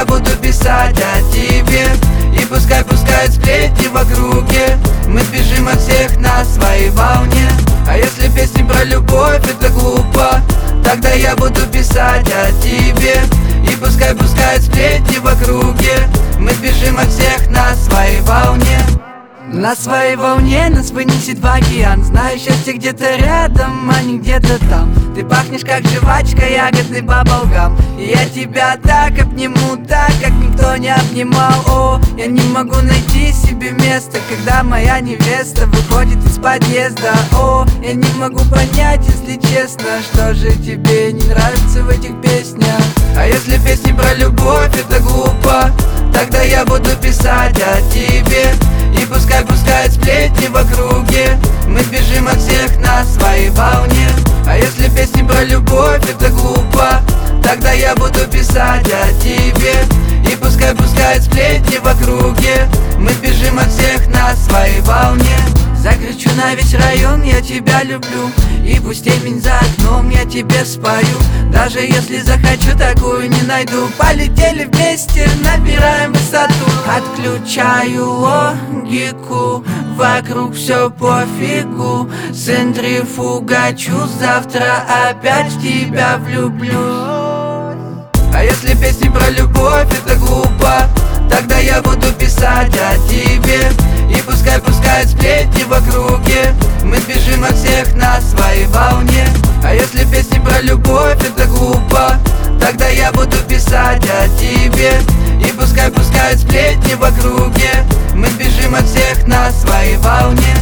буду писать о тебе. И пускай пускают сплетни в округе, мы бежим от всех на своей волне. А если песни про любовь это глупо, тогда я буду писать о тебе. И пускай пускают сплетни в округе, мы бежим от всех на своей волне. На своей волне нас вынесет в океан. Знаю, счастье где-то рядом, а не где-то там. Ты пахнешь как жвачка, ягодный баблгам. И я тебя так обниму, так, как никто не обнимал. О, я не могу найти себе место, когда моя невеста выходит из подъезда. О, я не могу понять, если честно, что же тебе не нравится в этих песнях. А если песни про любовь это глупо, тогда я буду писать о тебе. И пускай пускают сплетни в округе, мы бежим от всех на своей волне. А если песни про любовь это глупо, тогда я буду писать о тебе. И пускай пускают сплетни в округе, мы бежим от всех на своей волне. Закричу на весь район, я тебя люблю, и пусть темень за окном, я тебе спою. Даже если захочу, такую не найду. Полетели вместе, набираем высоту. Отключаю логику, вокруг все пофигу. Центрифугачу, завтра опять в тебя влюблюсь. А если песни про любовь это глупо, тогда я буду писать о тебе. И пускай пускают сплетни в округе, мы бежим от всех на своей волне. А если песни про любовь это глупо, тогда я буду писать о тебе. И пускай пускают сплетни в округе, мы бежим от всех на своей волне.